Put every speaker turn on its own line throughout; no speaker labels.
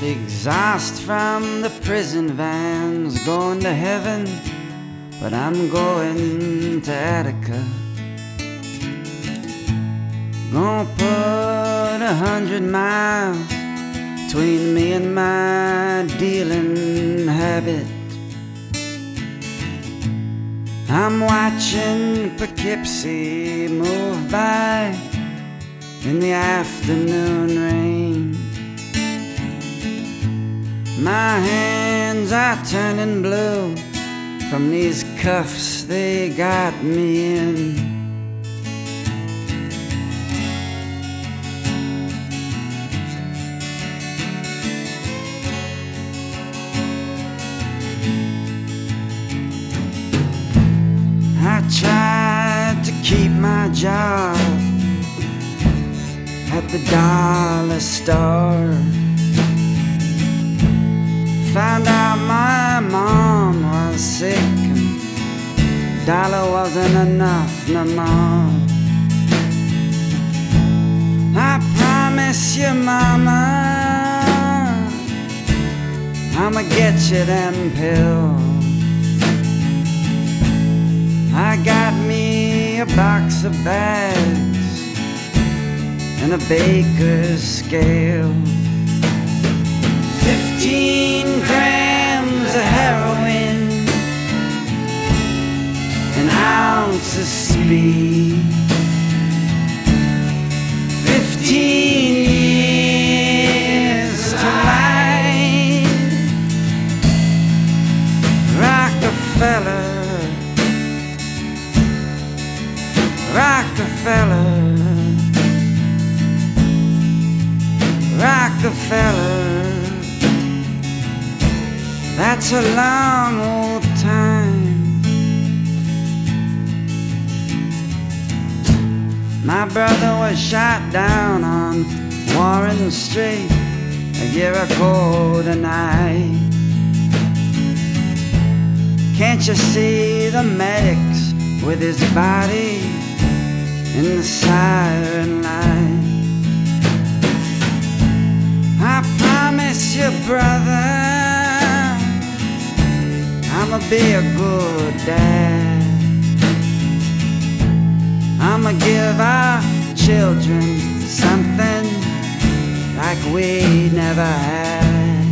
exhaust from the prison vans, going to heaven, but I'm going to Attica. Gonna put 100 miles between me and my dealing habit. I'm watching Poughkeepsie move by in the afternoon rain. My hands are turning blue from these cuffs they got me in. I tried to keep my job at the dollar store. Found out my mom was sick and dollar wasn't enough no more. I promise you, mama, I'ma get you them pills. I got me a box of bags and a baker's scale. 15 grams of heroin, an ounce of speed. 15 years to life. Rockefeller, Rockefeller, Rockefeller. That's a long old time. My brother was shot down on Warren Street a year ago tonight. Can't you see the medics with his body in the siren light? I promise you, brother, I'ma be a good dad. I'ma give our children something like we never had.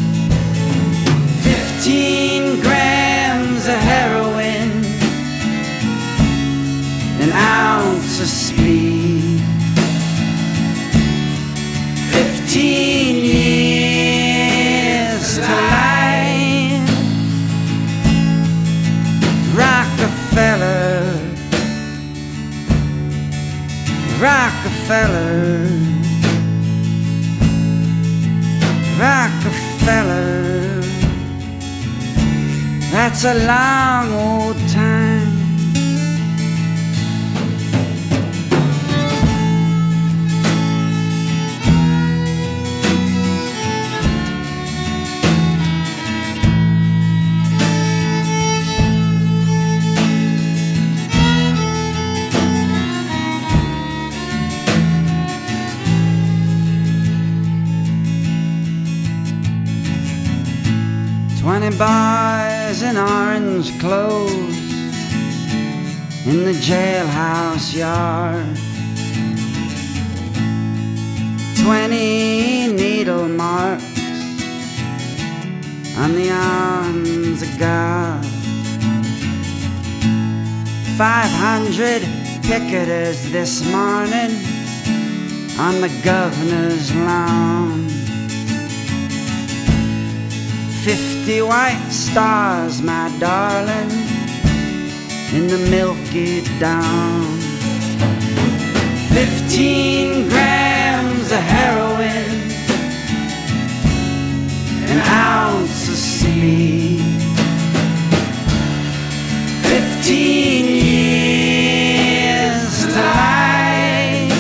15 grams of heroin, an ounce of speed. 15 years to life. Rockefeller, Rockefeller, Rockefeller. That's a long old time. Twenty boys in orange clothes in the jailhouse yard. 20 needle marks on the arms of God. 500 picketers this morning on the governor's lawn. 50 white stars, my darling, in the milky dawn. 15 grams of heroin, an ounce of speed. 15 years to life.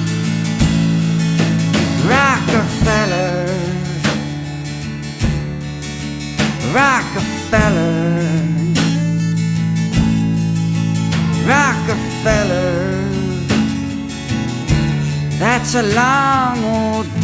Rockefeller, Rockefeller, Rockefeller. That's a long old